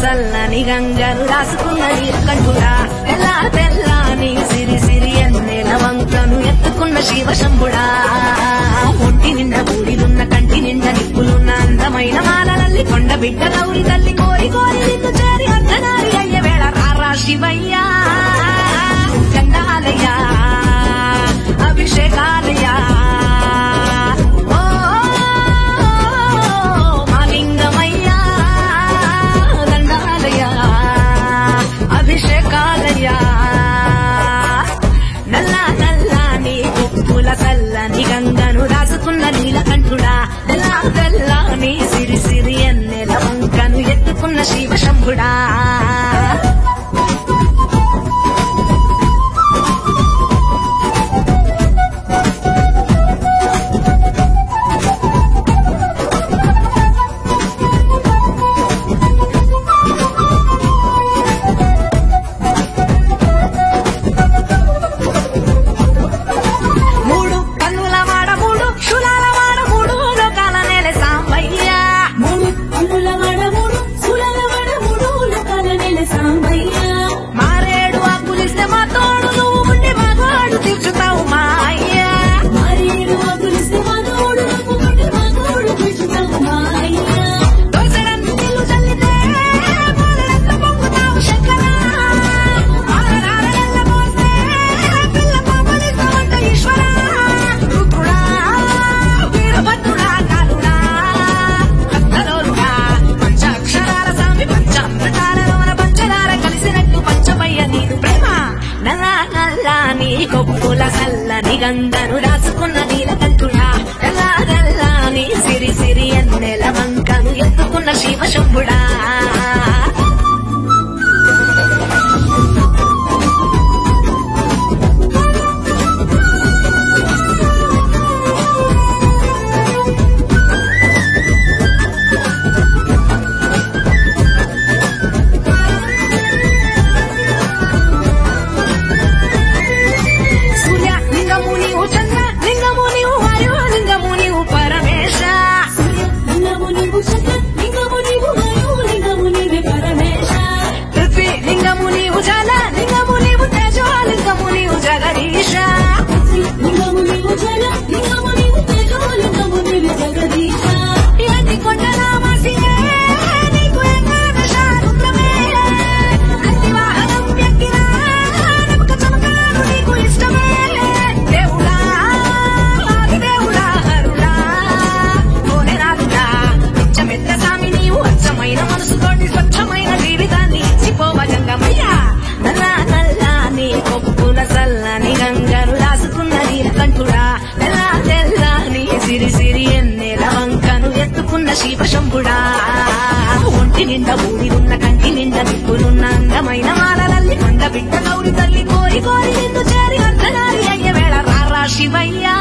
సల్లని గంగను రాసుకున్న నీలకంఠుడా తెల్లా తెల్లాని సిరి సిరి ఎన్నెల వంకను ఎత్తుకున్న శివశంభుడా ఒంటి నిండా బూడిలున్న కంటి నిండా నిప్పులున్న అందమైన మాలలల్లి కొండ బిడ్డ గౌరి తల్లి కోరి కోరి నిన్ను చేరి అర్ధనారి అయ్యే వేళ రారా శివయ్యా గండాలయ్యా అభిషేకాలయ్యా అభిషేకాలయ్యా నల్లా నల్లా నీ పువ్వుల సల్లని గంగను రాసుకున్న నీలకంఠుడా తెల్లా తెల్లా నీ సిరి సిరి ఎన్నెల వంకను ఎత్తుకున్న శివశంభుడా కొప్పుల సల్లని గంగను రాసుకున్న నీలకంఠుడా తెల్లా తెల్లా నీ సిరి సిరి ఎన్నెల వంకను ఎత్తుకున్న శివశంభుడా సల్లని గంగను రాసుకున్న నీలకంఠుడా తెల్లా తెల్లా నీ సిరి సిరి ఎన్నెల వంకను ఎత్తుకున్న శివశంభుడా ఒంటి నిండా ఊరిలున్న కంటి నిండా నిప్పులున్న అందమైన మాలలల్లి కొండ బిడ్డ గౌరి తల్లి కోరి కోరి నిన్ను చేరి అర్ధనారి అయ్యే వేళ రారా శివయ్యా